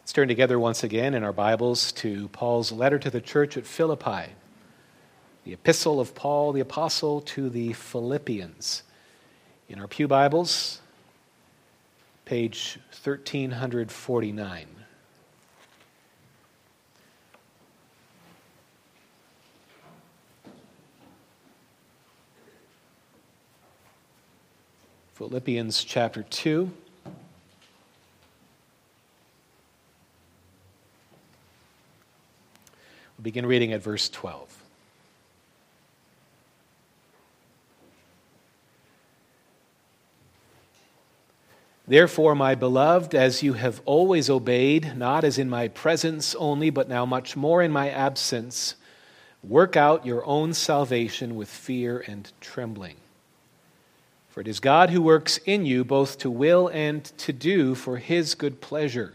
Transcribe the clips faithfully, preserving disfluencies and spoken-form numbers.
Let's turn together once again in our Bibles to Paul's letter to the church at Philippi, the epistle of Paul the apostle to the Philippians. In our pew Bibles, page thirteen forty-nine. Philippians chapter two. We'll begin reading at verse twelve. Therefore, my beloved, as you have always obeyed, not as in my presence only, but now much more in my absence, work out your own salvation with fear and trembling. For it is God who works in you both to will and to do for his good pleasure.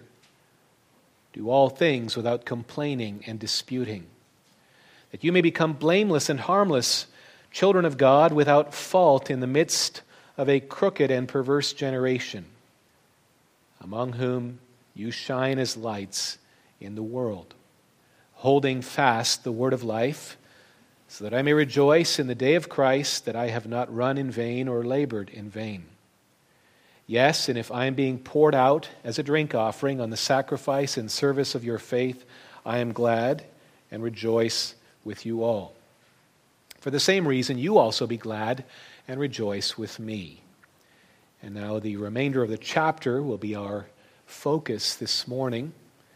Do all things without complaining and disputing, that you may become blameless and harmless, children of God without fault in the midst of a crooked and perverse generation, among whom you shine as lights in the world, holding fast the word of life, so that I may rejoice in the day of Christ that I have not run in vain or labored in vain. Yes, and if I am being poured out as a drink offering on the sacrifice and service of your faith, I am glad and rejoice with you all. For the same reason, you also be glad and rejoice with me. And now the remainder of the chapter will be our focus this morning.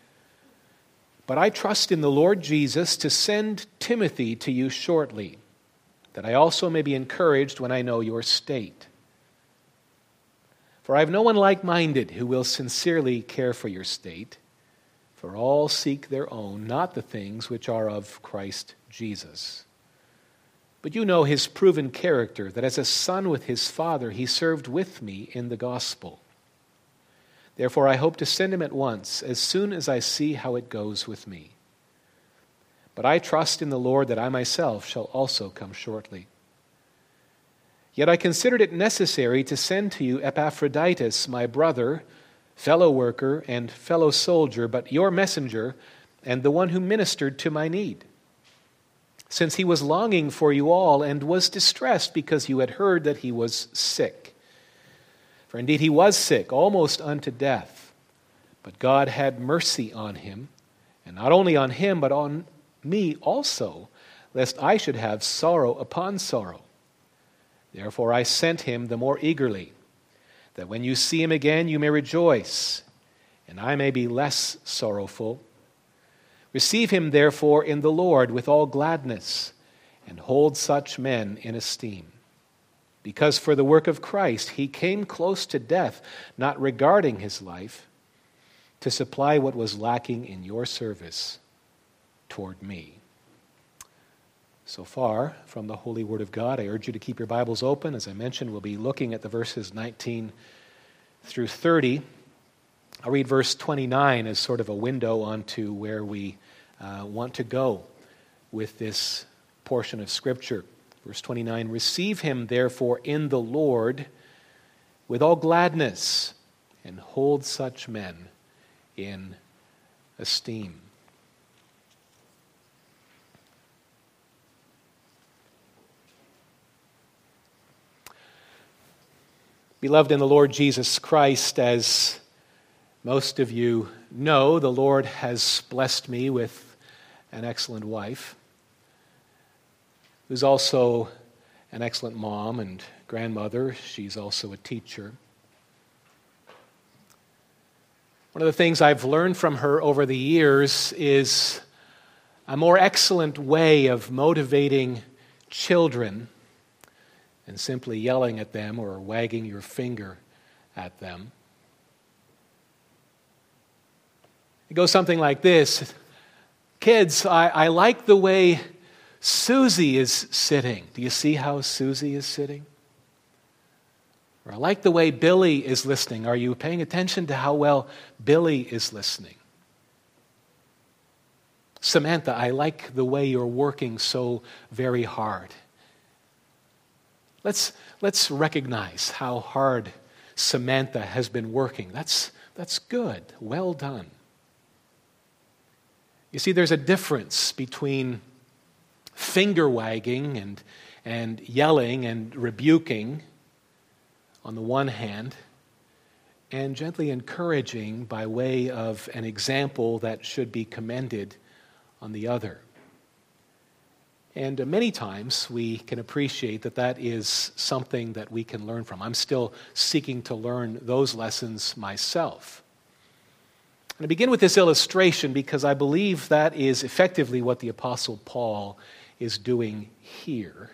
But I trust in the Lord Jesus to send Timothy to you shortly, that I also may be encouraged when I know your state. For I have no one like-minded who will sincerely care for your state, for all seek their own, not the things which are of Christ Jesus. But you know his proven character, that as a son with his father, he served with me in the gospel. Therefore I hope to send him at once, as soon as I see how it goes with me. But I trust in the Lord that I myself shall also come shortly. Yet I considered it necessary to send to you Epaphroditus, my brother, fellow worker, and fellow soldier, but your messenger, and the one who ministered to my need, since he was longing for you all, and was distressed because you had heard that he was sick. For indeed he was sick, almost unto death. But God had mercy on him, and not only on him, but on me also, lest I should have sorrow upon sorrow. Therefore I sent him the more eagerly, that when you see him again you may rejoice, and I may be less sorrowful. Receive him therefore in the Lord with all gladness, and hold such men in esteem. Because for the work of Christ he came close to death, not regarding his life, to supply what was lacking in your service toward me. So far from the Holy Word of God, I urge you to keep your Bibles open. As I mentioned, we'll be looking at the verses nineteen through thirty. I'll read verse twenty-nine as sort of a window onto where we uh, want to go with this portion of Scripture. Verse twenty-nine, receive him therefore in the Lord with all gladness, and hold such men in esteem. Beloved in the Lord Jesus Christ, as most of you know, the Lord has blessed me with an excellent wife, who's also an excellent mom and grandmother. She's also a teacher. One of the things I've learned from her over the years is a more excellent way of motivating children and simply yelling at them or wagging your finger at them. It goes something like this. Kids, I, I like the way Susie is sitting. Do you see how Susie is sitting? Or I like the way Billy is listening. Are you paying attention to how well Billy is listening? Samantha, I like the way you're working so very hard. Let's, let's recognize how hard Samantha has been working. That's, that's good. Well done. You see, there's a difference between finger wagging and, and yelling and rebuking on the one hand, and gently encouraging by way of an example that should be commended on the other. And uh, many times we can appreciate that that is something that we can learn from. I'm still seeking to learn those lessons myself. And I begin with this illustration because I believe that is effectively what the Apostle Paul is doing here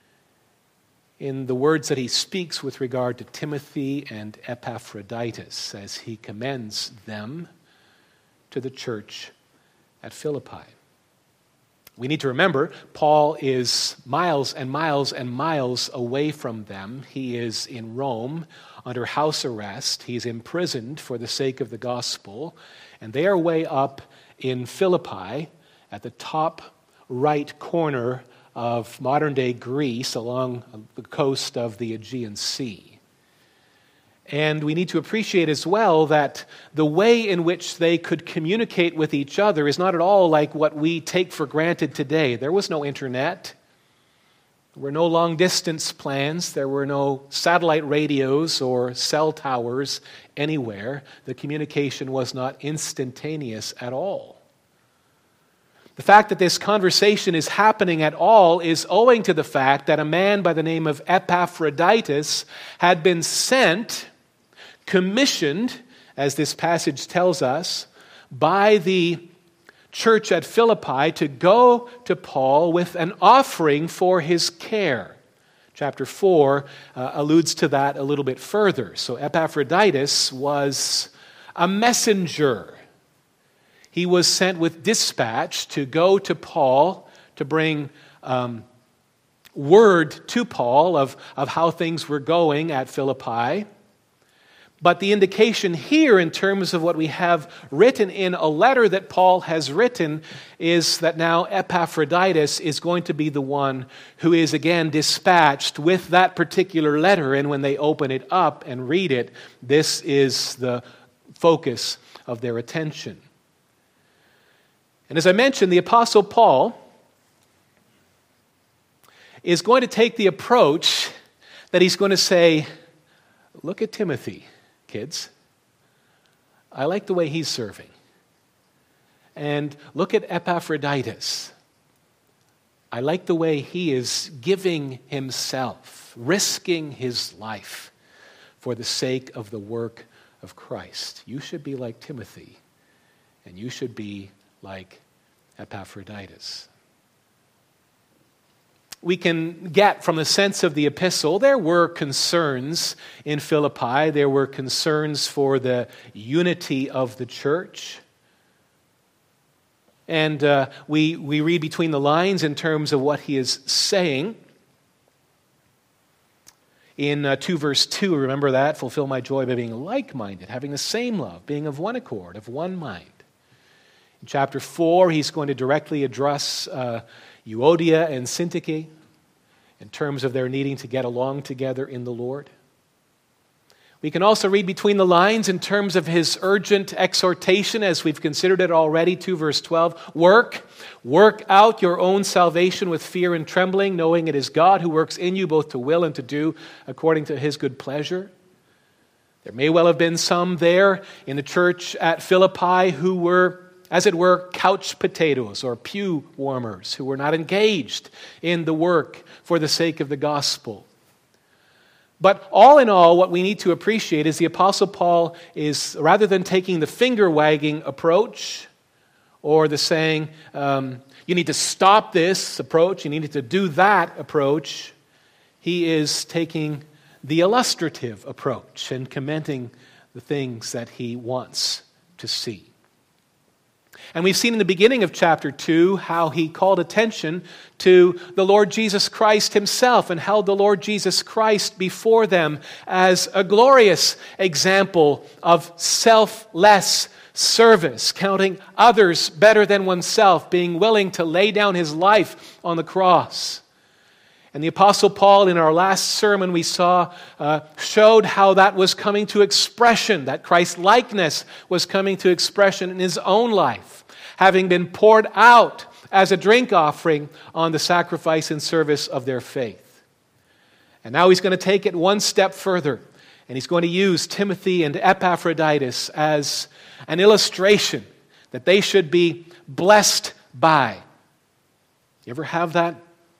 in the words that he speaks with regard to Timothy and Epaphroditus as he commends them to the church at Philippi. We need to remember, Paul is miles and miles and miles away from them. He is in Rome under house arrest. He's imprisoned for the sake of the gospel. And they are way up in Philippi at the top right corner of modern-day Greece along the coast of the Aegean Sea. And we need to appreciate as well that the way in which they could communicate with each other is not at all like what we take for granted today. There was no internet. There were no long-distance plans. There were no satellite radios or cell towers anywhere. The communication was not instantaneous at all. The fact that this conversation is happening at all is owing to the fact that a man by the name of Epaphroditus had been sent, commissioned, as this passage tells us, by the church at Philippi to go to Paul with an offering for his care. Chapter four uh, alludes to that a little bit further. So Epaphroditus was a messenger. He was sent with dispatch to go to Paul to bring um, word to Paul of, of how things were going at Philippi. But the indication here in terms of what we have written in a letter that Paul has written is that now Epaphroditus is going to be the one who is again dispatched with that particular letter. And when they open it up and read it, this is the focus of their attention. And as I mentioned, the Apostle Paul is going to take the approach that he's going to say, look at Timothy, kids. I like the way he's serving. And look at Epaphroditus. I like the way he is giving himself, risking his life for the sake of the work of Christ. You should be like Timothy, and you should be like Epaphroditus. We can get from the sense of the epistle, there were concerns in Philippi. There were concerns for the unity of the church. And uh, we, we read between the lines in terms of what he is saying. In uh, two verse two, remember that? Fulfill my joy by being like-minded, having the same love, being of one accord, of one mind. In chapter four, he's going to directly address uh, Euodia and Syntyche in terms of their needing to get along together in the Lord. We can also read between the lines in terms of his urgent exhortation, as we've considered it already, two verse twelve. Work, work out your own salvation with fear and trembling, knowing it is God who works in you both to will and to do according to his good pleasure. There may well have been some there in the church at Philippi who were, as it were, couch potatoes or pew warmers, who were not engaged in the work for the sake of the gospel. But all in all, what we need to appreciate is the Apostle Paul is, rather than taking the finger-wagging approach or the saying, um, you need to stop this approach, you need to do that approach, he is taking the illustrative approach and commending the things that he wants to see. And we've seen in the beginning of chapter two how he called attention to the Lord Jesus Christ himself and held the Lord Jesus Christ before them as a glorious example of selfless service, counting others better than oneself, being willing to lay down his life on the cross. And the Apostle Paul, in our last sermon we saw, uh, showed how that was coming to expression, that Christ-likeness was coming to expression in his own life. having been poured out as a drink offering on the sacrifice and service of their faith. And now he's going to take it one step further, and he's going to use Timothy and Epaphroditus as an illustration that they should be blessed by. You ever have that?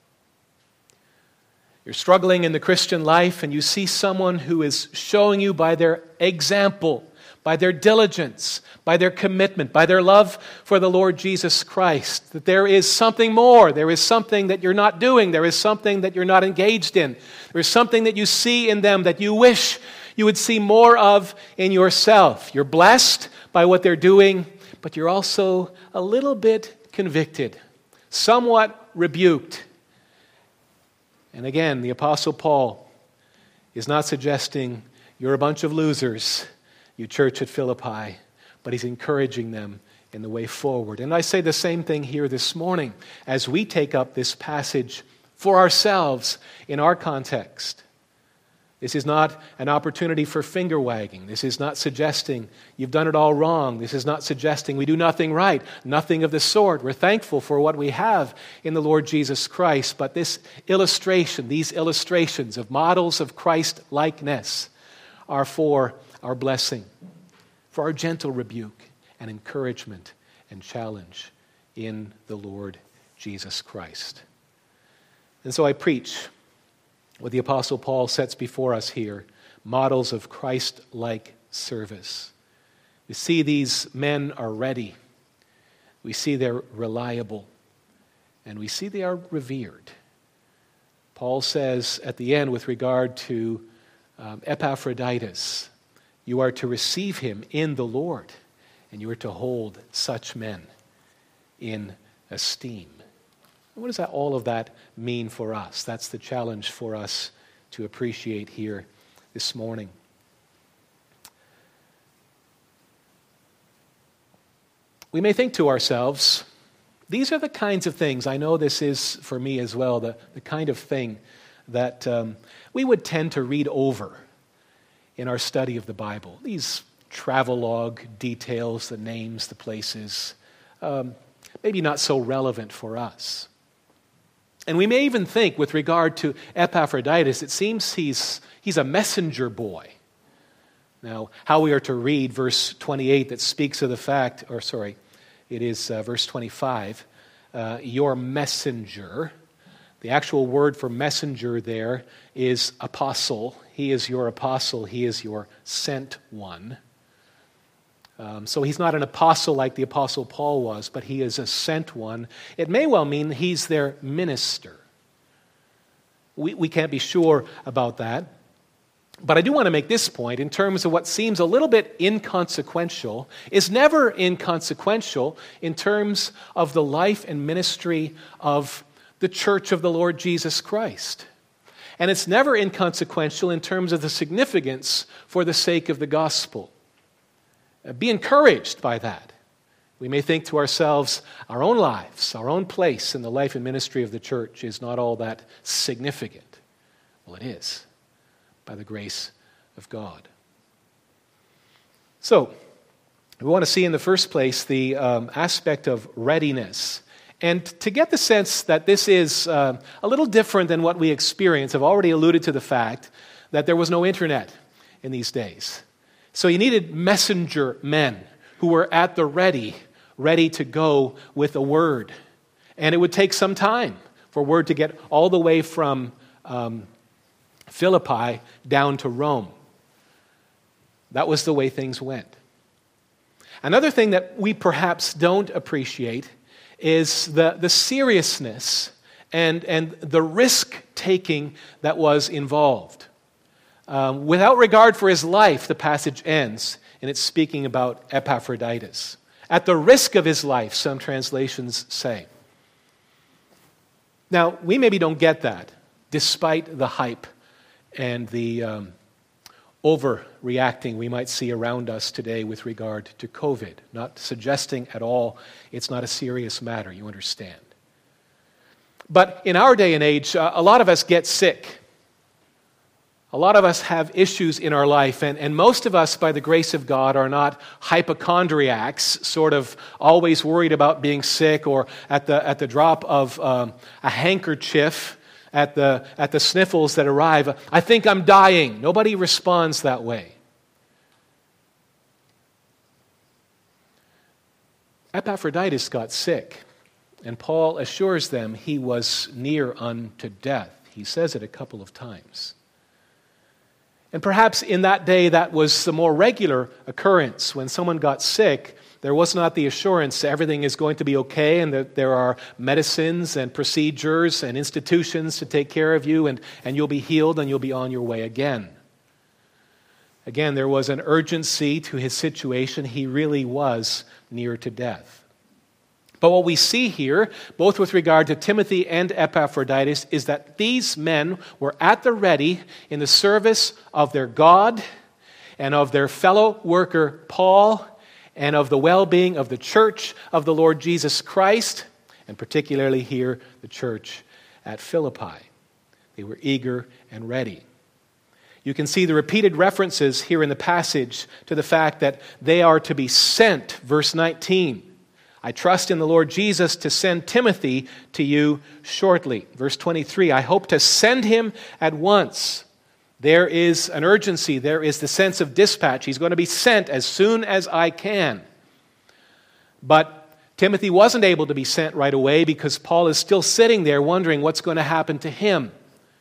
You're struggling in the Christian life and you see someone who is showing you by their example, by their diligence, by their commitment, by their love for the Lord Jesus Christ, that there is something more. There is something that you're not doing. There is something that you're not engaged in. There is something that you see in them that you wish you would see more of in yourself. You're blessed by what they're doing, but you're also a little bit convicted, somewhat rebuked. And again, the Apostle Paul is not suggesting you're a bunch of losers, you church at Philippi, but he's encouraging them in the way forward. And I say the same thing here this morning as we take up this passage for ourselves in our context. This is not an opportunity for finger wagging. This is not suggesting you've done it all wrong. This is not suggesting we do nothing right. Nothing of the sort. We're thankful for what we have in the Lord Jesus Christ. But this illustration, these illustrations of models of Christ-likeness are for our blessing, for our gentle rebuke and encouragement and challenge in the Lord Jesus Christ. And so I preach what the Apostle Paul sets before us here, models of Christ-like service. We see these men are ready. We see they're reliable. And we see they are revered. Paul says at the end with regard to um, Epaphroditus, you are to receive him in the Lord, and you are to hold such men in esteem. What does that, all of that mean for us? That's the challenge for us to appreciate here this morning. We may think to ourselves, these are the kinds of things, I know this is for me as well, the, the kind of thing that um, we would tend to read over in our study of the Bible. These travelogue details, the names, the places, um, maybe not so relevant for us. And we may even think, with regard to Epaphroditus, it seems he's, he's a messenger boy. Now, how we are to read verse twenty-eight that speaks of the fact, or sorry, it is uh, verse twenty-five, uh, your messenger. The actual word for messenger there is apostle. He is your apostle. He is your sent one. Um, so he's not an apostle like the Apostle Paul was, but he is a sent one. It may well mean he's their minister. We, we can't be sure about that. But I do want to make this point in terms of what seems a little bit inconsequential is never inconsequential in terms of the life and ministry of the church of the Lord Jesus Christ. And it's never inconsequential in terms of the significance for the sake of the gospel. Be encouraged by that. We may think to ourselves, our own lives, our own place in the life and ministry of the church is not all that significant. Well, it is, by the grace of God. So, we want to see in the first place the um, aspect of readiness. And to get the sense that this is uh, a little different than what we experience, I've already alluded to the fact that there was no internet in these days. So you needed messenger men who were at the ready, ready to go with a word. And it would take some time for word to get all the way from um, Philippi down to Rome. That was the way things went. Another thing that we perhaps don't appreciate is the, the seriousness and, and the risk-taking that was involved. Um, without regard for his life, the passage ends, and it's speaking about Epaphroditus. At the risk of his life, some translations say. Now, we maybe don't get that, despite the hype and the um, overreacting we might see around us today with regard to COVID. Not suggesting at all it's not a serious matter, you understand. But in our day and age, uh, a lot of us get sick. A lot of us have issues in our life, and, and most of us, by the grace of God, are not hypochondriacs, sort of always worried about being sick, or at the at the drop of um, a handkerchief, at the at the sniffles that arrive, I think I'm dying. Nobody responds that way. Epaphroditus got sick, and Paul assures them he was near unto death. He says it a couple of times. And perhaps in that day that was the more regular occurrence. When someone got sick, there was not the assurance everything is going to be okay and that there are medicines and procedures and institutions to take care of you, and, and you'll be healed and you'll be on your way again. Again, there was an urgency to his situation. He really was near to death. But what we see here, both with regard to Timothy and Epaphroditus, is that these men were at the ready in the service of their God and of their fellow worker Paul and of the well-being of the church of the Lord Jesus Christ, and particularly here, the church at Philippi. They were eager and ready. You can see the repeated references here in the passage to the fact that they are to be sent. Verse nineteen, I trust in the Lord Jesus to send Timothy to you shortly. Verse twenty-three, I hope to send him at once. There is an urgency. There is the sense of dispatch. He's going to be sent as soon as I can. But Timothy wasn't able to be sent right away because Paul is still sitting there wondering what's going to happen to him.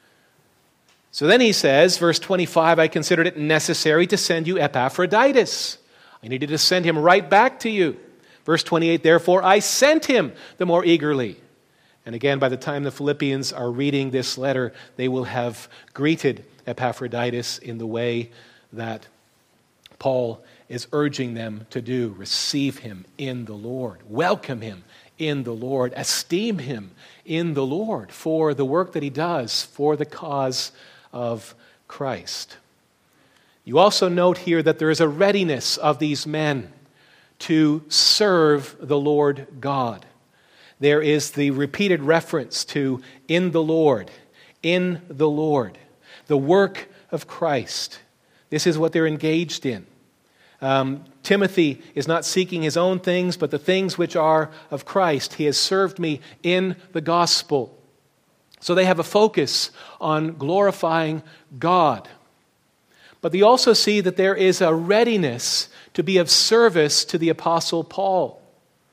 So then he says, verse twenty-five, I considered it necessary to send you Epaphroditus. I needed to send him right back to you. Verse twenty-eight, therefore I sent him the more eagerly. And again, by the time the Philippians are reading this letter, they will have greeted Epaphroditus in the way that Paul is urging them to do. Receive him in the Lord. Welcome him in the Lord. Esteem him in the Lord for the work that he does for the cause of Christ. You also note here that there is a readiness of these men to serve the Lord God. There is the repeated reference to in the Lord, in the Lord, the work of Christ. This is what they're engaged in. Um, Timothy is not seeking his own things, but the things which are of Christ. He has served me in the gospel. So they have a focus on glorifying God. But they also see that there is a readiness to be of service to the Apostle Paul.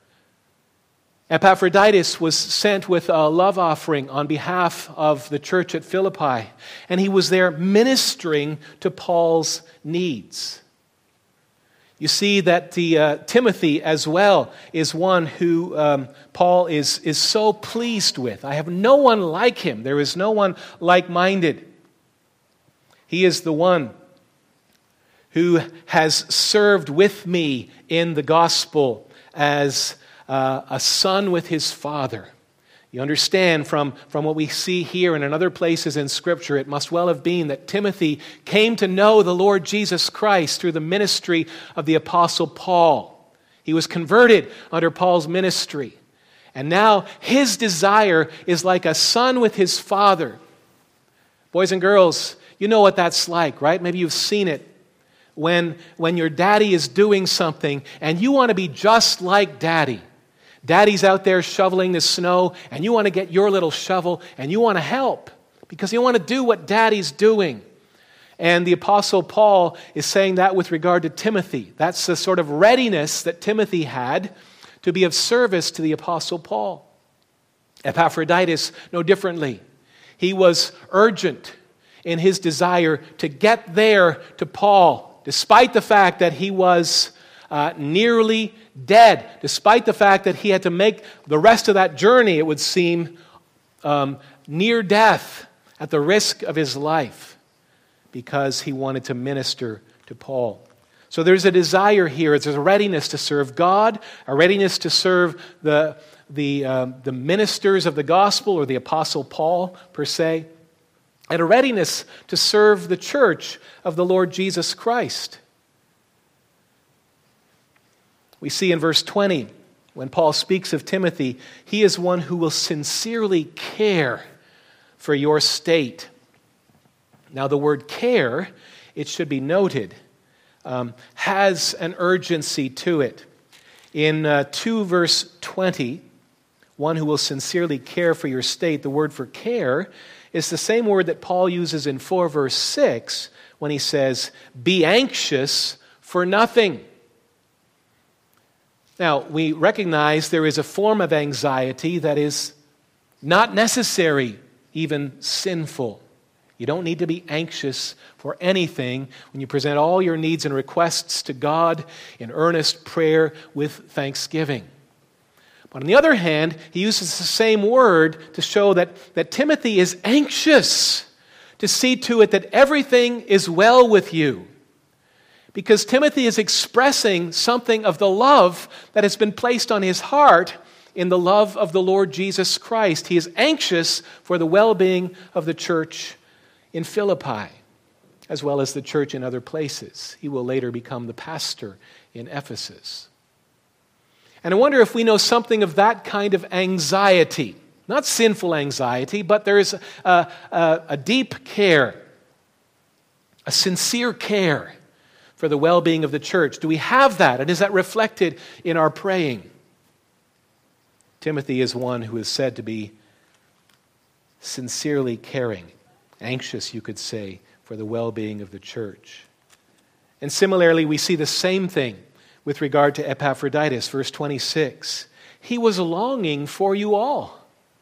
Epaphroditus was sent with a love offering on behalf of the church at Philippi, and he was there ministering to Paul's needs. You see that the uh, Timothy as well is one who um, Paul is, is so pleased with. I have no one like him. There is no one like-minded. He is the one who has served with me in the gospel as uh, a son with his father. You understand from, from what we see here and in other places in Scripture, it must well have been that Timothy came to know the Lord Jesus Christ through the ministry of the Apostle Paul. He was converted under Paul's ministry. And now his desire is like a son with his father. Boys and girls, you know what that's like, right? Maybe you've seen it. When, when your daddy is doing something and you want to be just like daddy. Daddy's out there shoveling the snow and you want to get your little shovel and you want to help because you want to do what daddy's doing. And the Apostle Paul is saying that with regard to Timothy. That's the sort of readiness that Timothy had to be of service to the Apostle Paul. Epaphroditus, no differently. He was urgent in his desire to get there to Paul, despite the fact that he was uh, nearly dead, despite the fact that he had to make the rest of that journey, it would seem, um, near death at the risk of his life, because he wanted to minister to Paul. So there's a desire here. There's a readiness to serve God, a readiness to serve the, the, uh, the ministers of the gospel, or the Apostle Paul, per se, and a readiness to serve the church of the Lord Jesus Christ. We see in verse twenty, when Paul speaks of Timothy, he is one who will sincerely care for your state. Now, the word care, it should be noted, um, has an urgency to it. In uh, two verse twenty, one who will sincerely care for your state, the word for care is the same word that Paul uses in four verse six when he says, be anxious for nothing. Now, we recognize there is a form of anxiety that is not necessary, even sinful. You don't need to be anxious for anything when you present all your needs and requests to God in earnest prayer with thanksgiving. But on the other hand, he uses the same word to show that, that Timothy is anxious to see to it that everything is well with you. Because Timothy is expressing something of the love that has been placed on his heart in the love of the Lord Jesus Christ. He is anxious for the well-being of the church in Philippi, as well as the church in other places. He will later become the pastor in Ephesus. And I wonder if we know something of that kind of anxiety. Not sinful anxiety, but there is a, a, a deep care, a sincere care for the well-being of the church. Do we have that? And is that reflected in our praying? Timothy is one who is said to be sincerely caring, anxious, you could say, for the well-being of the church. And similarly, we see the same thing with regard to Epaphroditus, verse twenty-six. He was longing for you all.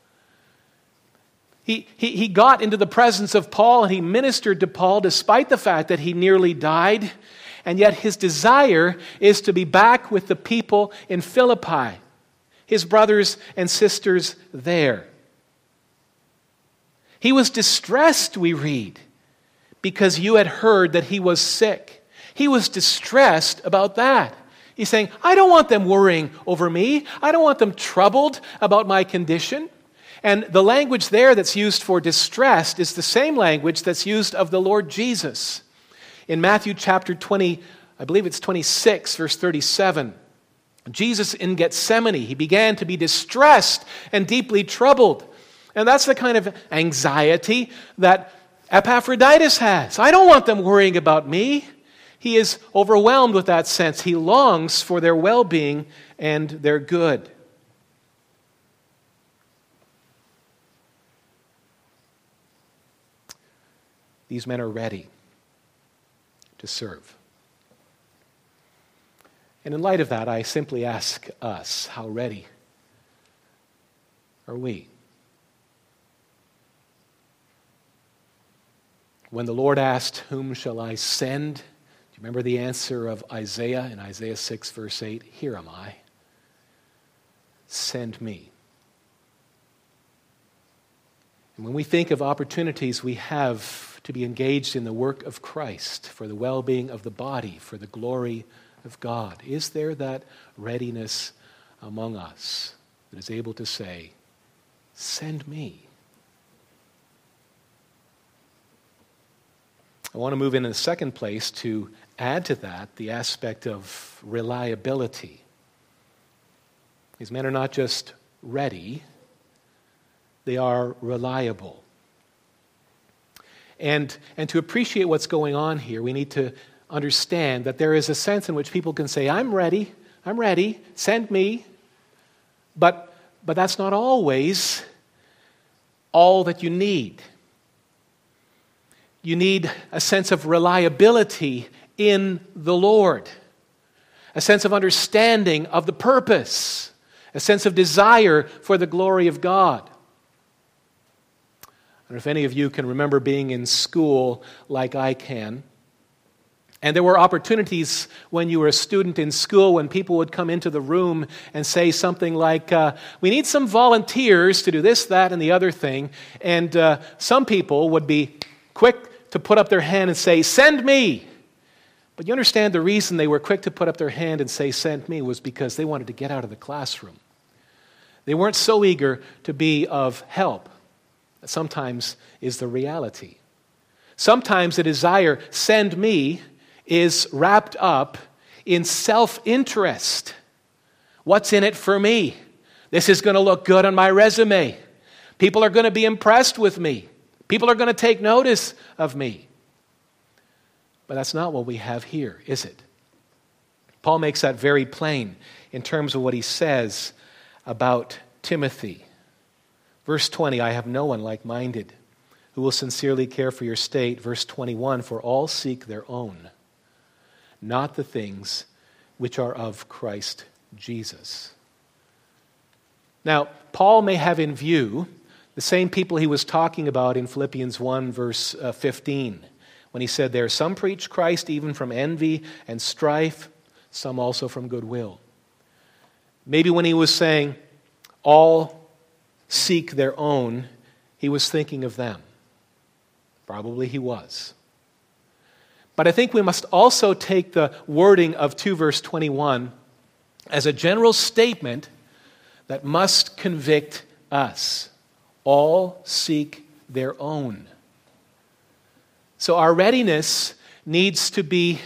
He, he, he got into the presence of Paul and he ministered to Paul despite the fact that he nearly died. And yet his desire is to be back with the people in Philippi, his brothers and sisters there. He was distressed, we read, because you had heard that he was sick. He was distressed about that. He's saying, I don't want them worrying over me. I don't want them troubled about my condition. And the language there that's used for distressed is the same language that's used of the Lord Jesus. In Matthew chapter twenty, I believe it's twenty-six, verse thirty-seven, Jesus in Gethsemane, he began to be distressed and deeply troubled. And that's the kind of anxiety that Epaphroditus has. I don't want them worrying about me. He is overwhelmed with that sense. He longs for their well-being and their good. These men are ready to serve. And in light of that, I simply ask us, how ready are we? When the Lord asked, whom shall I send? Do you remember the answer of Isaiah in Isaiah six, verse eight? Here am I. Send me. And when we think of opportunities we have to be engaged in the work of Christ for the well-being of the body, for the glory of God, is there that readiness among us that is able to say, send me? I want to move in the second place to add to that the aspect of reliability. These men are not just ready, they are reliable. And, and to appreciate what's going on here, we need to understand that there is a sense in which people can say, I'm ready, I'm ready, send me. But, but that's not always all that you need. You need a sense of reliability in the Lord, a sense of understanding of the purpose, a sense of desire for the glory of God. I don't know if any of you can remember being in school like I can. And there were opportunities when you were a student in school when people would come into the room and say something like, uh, we need some volunteers to do this, that, and the other thing. And uh, some people would be quick to put up their hand and say, send me. But you understand the reason they were quick to put up their hand and say, send me, was because they wanted to get out of the classroom. They weren't so eager to be of help. That sometimes is the reality. Sometimes the desire, send me, is wrapped up in self-interest. What's in it for me? This is going to look good on my resume. People are going to be impressed with me. People are going to take notice of me. But that's not what we have here, is it? Paul makes that very plain in terms of what he says about Timothy. Verse twenty, I have no one like-minded who will sincerely care for your state. Verse twenty-one, for all seek their own, not the things which are of Christ Jesus. Now, Paul may have in view the same people he was talking about in Philippians one, verse uh, fifteen, when he said there, some preach Christ even from envy and strife, some also from goodwill. Maybe when he was saying, all seek their own, he was thinking of them. Probably he was. But I think we must also take the wording of two verse twenty-one as a general statement that must convict us. All seek their own. So our readiness needs to be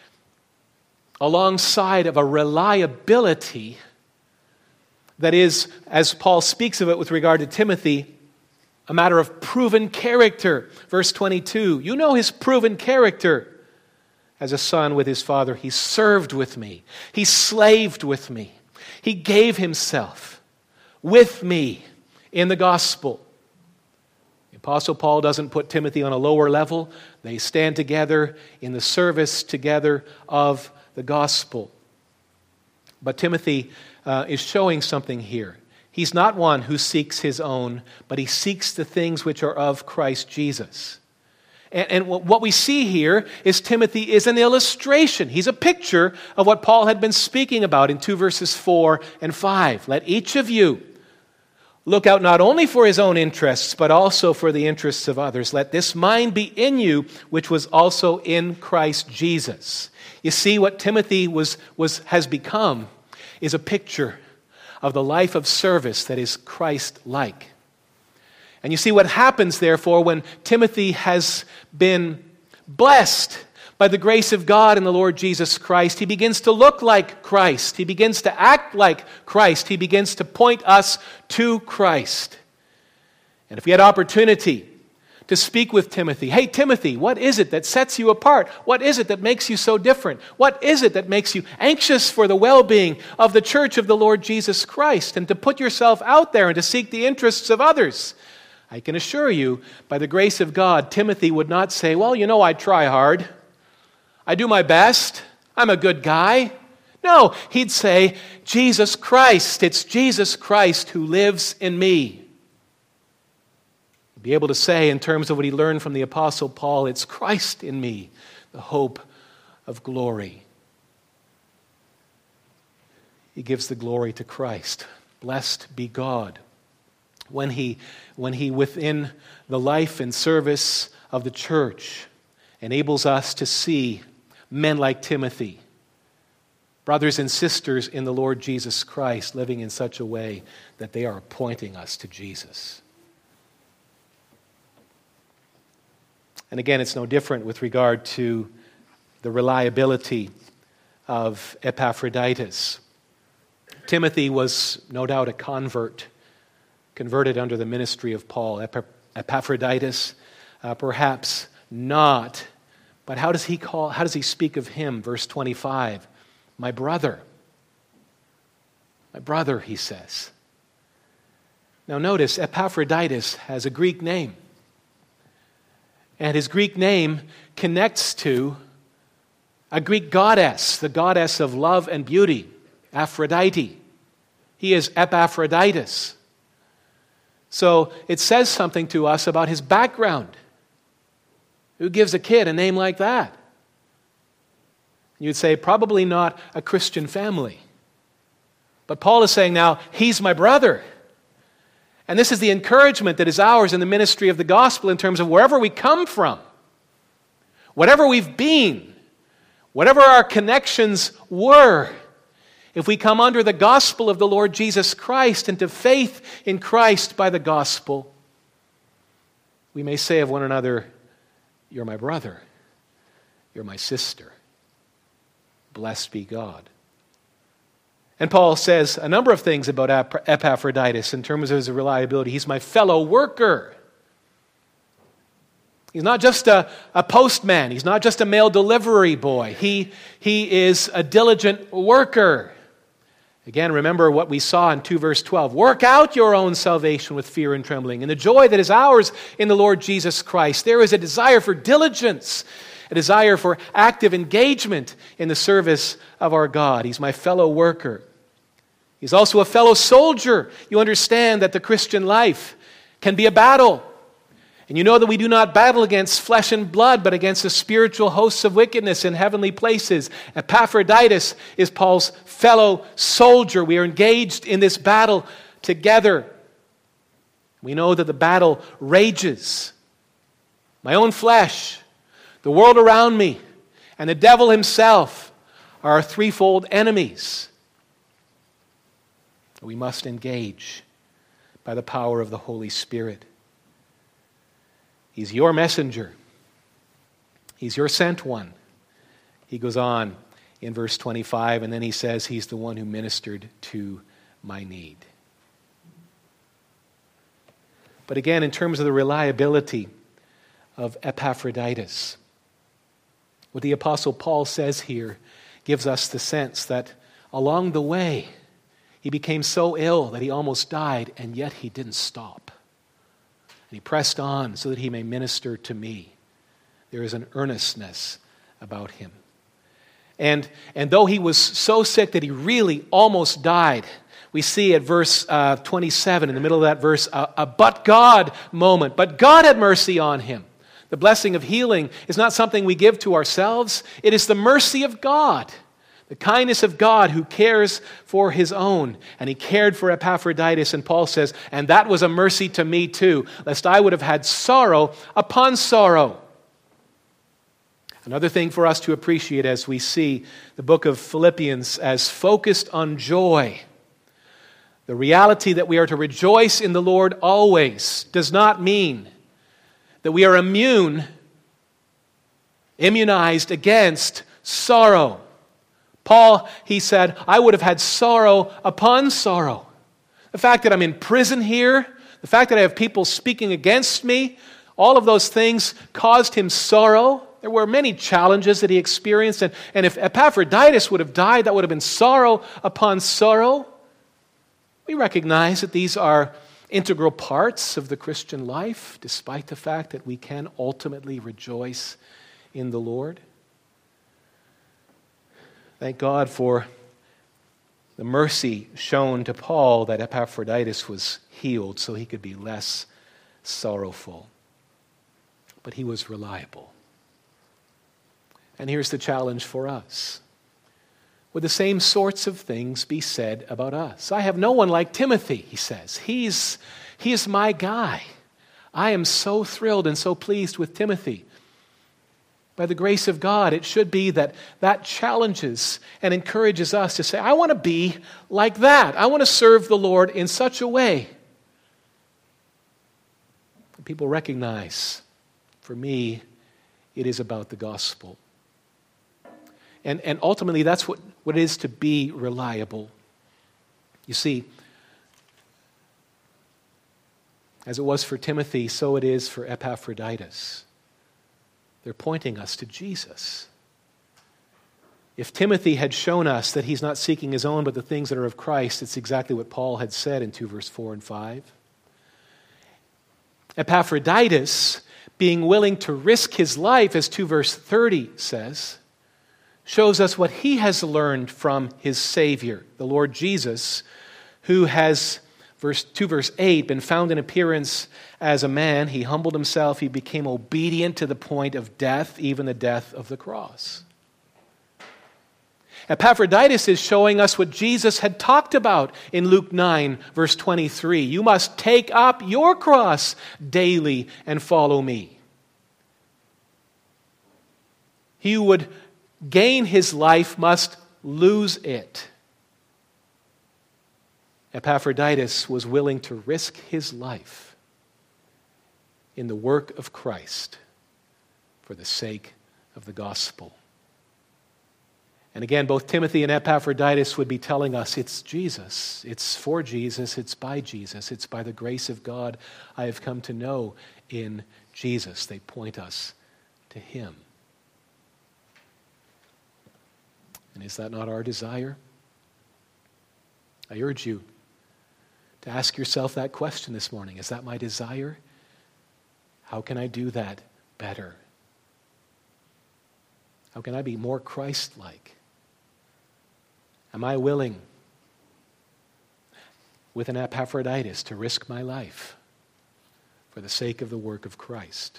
alongside of a reliability that is, as Paul speaks of it with regard to Timothy, a matter of proven character. Verse twenty-two, you know his proven character. As a son with his father, he served with me. He slaved with me. He gave himself with me in the gospel. The Apostle Paul doesn't put Timothy on a lower level. They stand together in the service together of the gospel. But Timothy uh, is showing something here. He's not one who seeks his own, but he seeks the things which are of Christ Jesus. And, and what we see here is Timothy is an illustration. He's a picture of what Paul had been speaking about in two verses four and five. Let each of you look out not only for his own interests, but also for the interests of others. Let this mind be in you, which was also in Christ Jesus. You see, what Timothy was, was, has become is a picture of the life of service that is Christ-like. And you see what happens, therefore, when Timothy has been blessed by the grace of God in the Lord Jesus Christ. He begins to look like Christ. He begins to act like Christ. He begins to point us to Christ. And if we had opportunity to speak with Timothy, hey, Timothy, what is it that sets you apart? What is it that makes you so different? What is it that makes you anxious for the well-being of the church of the Lord Jesus Christ? And to put yourself out there and to seek the interests of others. I can assure you, by the grace of God, Timothy would not say, well, you know, I try hard. I do my best. I'm a good guy. No, he'd say, Jesus Christ. It's Jesus Christ who lives in me. He'd be able to say, in terms of what he learned from the Apostle Paul, it's Christ in me, the hope of glory. He gives the glory to Christ. Blessed be God. When he, when he within the life and service of the church enables us to see men like Timothy, brothers and sisters in the Lord Jesus Christ, living in such a way that they are pointing us to Jesus. And again, it's no different with regard to the reliability of Epaphroditus. Timothy was no doubt a convert, converted under the ministry of Paul. Epaphroditus, uh, perhaps not. But how does he call, how does he speak of him? Verse twenty-five, my brother. My brother, he says. Now notice, Epaphroditus has a Greek name. And his Greek name connects to a Greek goddess, the goddess of love and beauty, Aphrodite. He is Epaphroditus. So it says something to us about his background. Who gives a kid a name like that? You'd say probably not a Christian family. But Paul is saying now, he's my brother. And this is the encouragement that is ours in the ministry of the gospel in terms of wherever we come from, whatever we've been, whatever our connections were, if we come under the gospel of the Lord Jesus Christ and to faith in Christ by the gospel, we may say of one another, you're my brother, you're my sister. Blessed be God. And Paul says a number of things about Epaphroditus in terms of his reliability. He's my fellow worker. He's not just a, a postman. He's not just a mail delivery boy. He, he is a diligent worker. Again, remember what we saw in two verse twelve. Work out your own salvation with fear and trembling. And the joy that is ours in the Lord Jesus Christ. There is a desire for diligence, a desire for active engagement in the service of our God. He's my fellow worker. He's also a fellow soldier. You understand that the Christian life can be a battle. And you know that we do not battle against flesh and blood, but against the spiritual hosts of wickedness in heavenly places. Epaphroditus is Paul's fellow soldier. We are engaged in this battle together. We know that the battle rages. My own flesh, the world around me, and the devil himself are our threefold enemies. We must engage by the power of the Holy Spirit. He's your messenger. He's your sent one. He goes on in verse twenty-five, and then he says he's the one who ministered to my need. But again, in terms of the reliability of Epaphroditus, what the Apostle Paul says here gives us the sense that along the way, he became so ill that he almost died, and yet he didn't stop. And he pressed on so that he may minister to me. There is an earnestness about him. And, and though he was so sick that he really almost died, we see at verse uh, twenty-seven, in the middle of that verse, a, a but God moment. But God had mercy on him. The blessing of healing is not something we give to ourselves. It is the mercy of God. The kindness of God who cares for his own. And he cared for Epaphroditus. And Paul says, and that was a mercy to me too, lest I would have had sorrow upon sorrow. Another thing for us to appreciate as we see the book of Philippians as focused on joy. The reality that we are to rejoice in the Lord always does not mean that we are immune, immunized against sorrow. Paul, he said, I would have had sorrow upon sorrow. The fact that I'm in prison here, the fact that I have people speaking against me, all of those things caused him sorrow. There were many challenges that he experienced, and, and if Epaphroditus would have died, that would have been sorrow upon sorrow. We recognize that these are integral parts of the Christian life, despite the fact that we can ultimately rejoice in the Lord. Thank God for the mercy shown to Paul that Epaphroditus was healed so he could be less sorrowful. But he was reliable. And here's the challenge for us. Would the same sorts of things be said about us? I have no one like Timothy, he says. He's, he is my guy. I am so thrilled and so pleased with Timothy. By the grace of God, it should be that that challenges and encourages us to say, I want to be like that. I want to serve the Lord in such a way. People recognize, for me, it is about the gospel. And, and ultimately, that's what, what it is to be reliable. You see, as it was for Timothy, so it is for Epaphroditus. They're pointing us to Jesus. If Timothy had shown us that he's not seeking his own but the things that are of Christ, it's exactly what Paul had said in two verse four and five. Epaphroditus, being willing to risk his life, as two verse thirty says, shows us what he has learned from his Savior, the Lord Jesus, who has, verse two verse eight, been found in appearance as a man. He humbled himself. He became obedient to the point of death, even the death of the cross. Epaphroditus is showing us what Jesus had talked about in Luke nine, verse twenty-three. You must take up your cross daily and follow me. He who would gain his life must lose it. Epaphroditus was willing to risk his life in the work of Christ for the sake of the gospel. And again, both Timothy and Epaphroditus would be telling us it's Jesus. It's for Jesus. It's by Jesus. It's by the grace of God I have come to know in Jesus. They point us to him. And is that not our desire? I urge you to ask yourself that question this morning. Is that my desire? How can I do that better? How can I be more Christ-like? Am I willing, with an Epaphroditus, to risk my life for the sake of the work of Christ?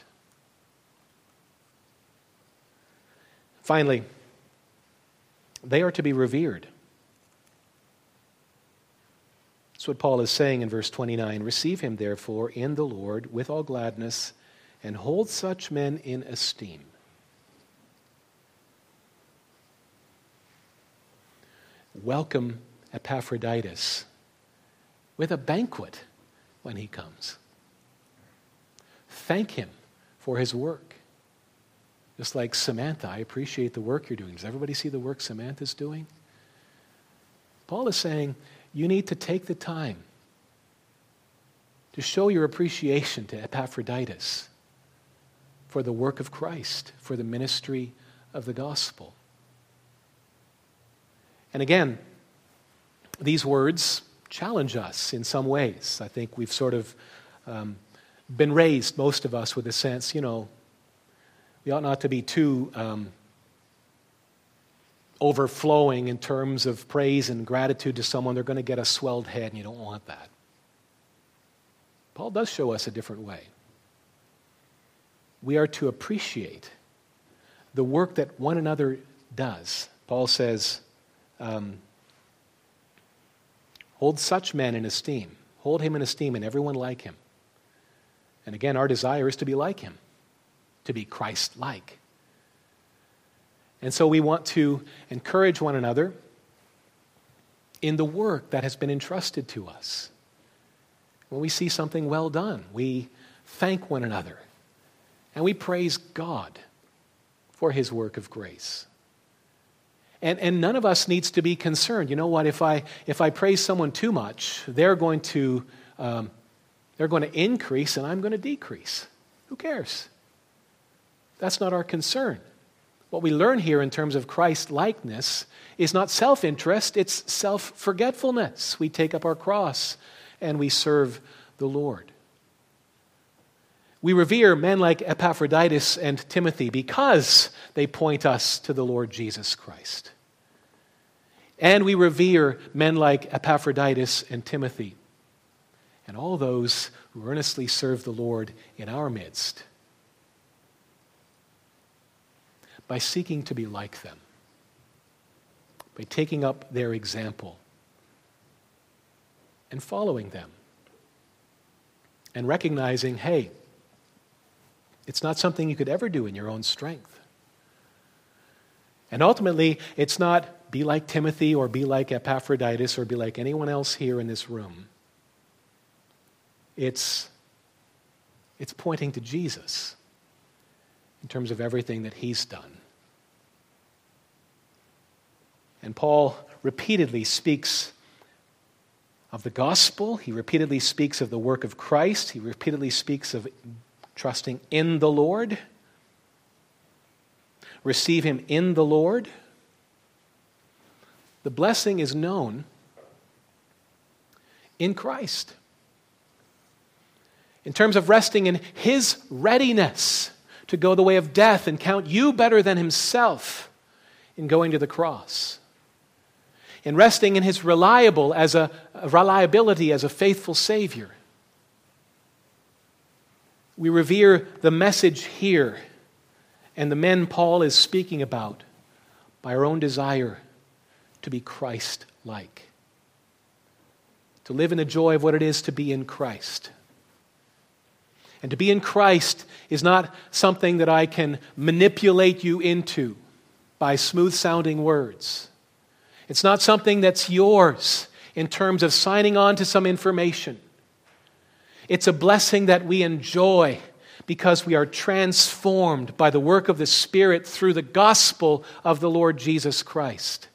Finally, they are to be revered. That's what Paul is saying in verse twenty-nine. Receive him, therefore, in the Lord with all gladness, and hold such men in esteem. Welcome Epaphroditus with a banquet when he comes. Thank him for his work. Just like Samantha, I appreciate the work you're doing. Does everybody see the work Samantha's doing? Paul is saying you need to take the time to show your appreciation to Epaphroditus for the work of Christ, for the ministry of the gospel. And again, these words challenge us in some ways. I think we've sort of um, been raised, most of us, with a sense, you know, we ought not to be too um, overflowing in terms of praise and gratitude to someone. They're going to get a swelled head, and you don't want that. Paul does show us a different way. We are to appreciate the work that one another does. Paul says, um, hold such men in esteem. Hold him in esteem and everyone like him. And again, our desire is to be like him, to be Christ-like. And so we want to encourage one another in the work that has been entrusted to us. When we see something well done, we thank one another and we praise God for his work of grace. And, and none of us needs to be concerned. You know what? If I if I praise someone too much, they're going to um, they're going to increase and I'm going to decrease. Who cares? That's not our concern. What we learn here in terms of Christ-likeness is not self-interest, it's self-forgetfulness. We take up our cross and we serve the Lord. We revere men like Epaphroditus and Timothy because they point us to the Lord Jesus Christ. And we revere men like Epaphroditus and Timothy and all those who earnestly serve the Lord in our midst by seeking to be like them, by taking up their example and following them and recognizing, hey, it's not something you could ever do in your own strength. And ultimately, it's not be like Timothy or be like Epaphroditus or be like anyone else here in this room. It's, it's pointing to Jesus in terms of everything that he's done. And Paul repeatedly speaks of the gospel. He repeatedly speaks of the work of Christ. He repeatedly speaks of trusting in the Lord. Receive him in the Lord. The blessing is known in Christ. In terms of resting in his readiness to go the way of death and count you better than himself in going to the cross. In resting in his reliable as a, a reliability as a faithful Savior. We revere the message here and the men Paul is speaking about by our own desire to be Christ-like. To live in the joy of what it is to be in Christ. And to be in Christ is not something that I can manipulate you into by smooth-sounding words. It's not something that's yours in terms of signing on to some information. It's a blessing that we enjoy because we are transformed by the work of the Spirit through the gospel of the Lord Jesus Christ.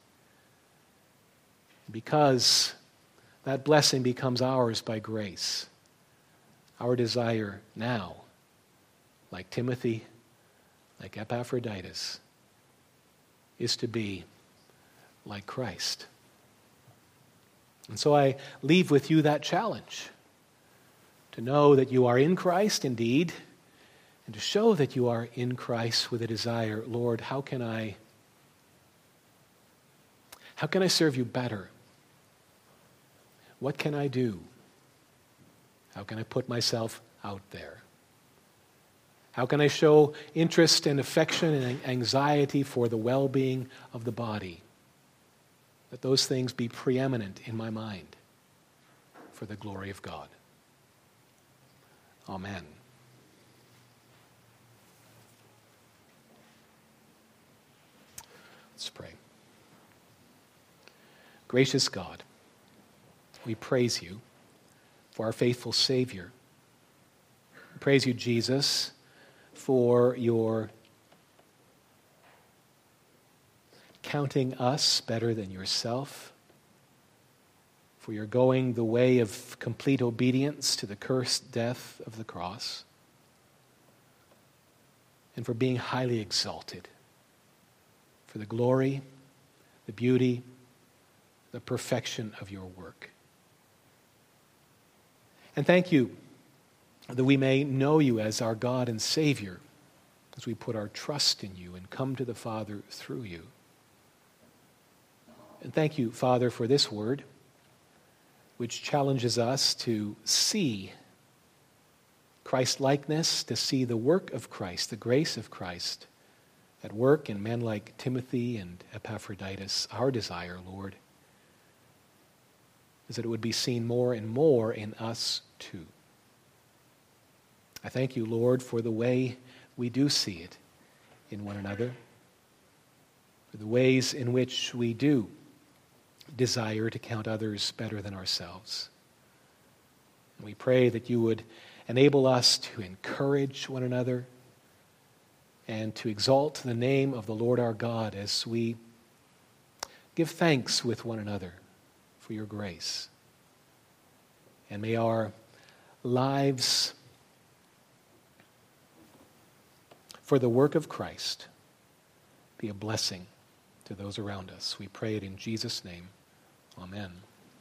Because that blessing becomes ours by grace. Our desire now, like Timothy, like Epaphroditus, is to be like Christ. And so I leave with you that challenge, to know that you are in Christ indeed, and to show that you are in Christ with a desire, Lord, how can I, how can I serve you better? What can I do? How can I put myself out there? How can I show interest and affection and anxiety for the well-being of the body? Let those things be preeminent in my mind for the glory of God. Amen. Let's pray. Gracious God, we praise you for our faithful Savior. We praise you, Jesus, for your counting us better than yourself, for your going the way of complete obedience to the cursed death of the cross, and for being highly exalted, for the glory, the beauty, the perfection of your work. And thank you that we may know you as our God and Savior as we put our trust in you and come to the Father through you. And thank you, Father, for this word, which challenges us to see Christ-likeness, to see the work of Christ, the grace of Christ at work in men like Timothy and Epaphroditus. Our desire, Lord, is that it would be seen more and more in us too. I thank you, Lord, for the way we do see it in one another, for the ways in which we do desire to count others better than ourselves. And we pray that you would enable us to encourage one another and to exalt the name of the Lord our God as we give thanks with one another for your grace. And may our lives for the work of Christ be a blessing to those around us. We pray it in Jesus' name. Amen.